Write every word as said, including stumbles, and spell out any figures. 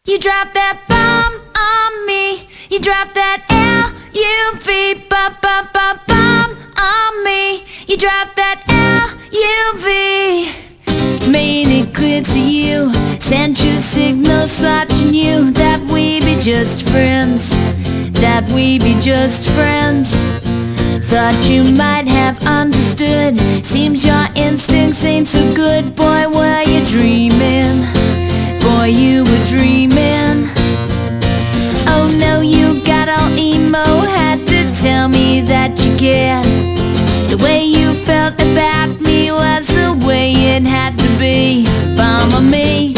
You dropped that bomb on me. You dropped that L U V, bum bum bum bomb on me. You dropped that L U V. Made it clear to you, sent you signals watching you, that we be just friends, that we be just friends. Thought you might have understood. Seems your instincts ain't so good. Boy, were you dreaming? Boy, you were dreaming. Oh no, you got all emo. Had to tell me that you cared. The way you felt about me was the way it had to be. Bomb on me.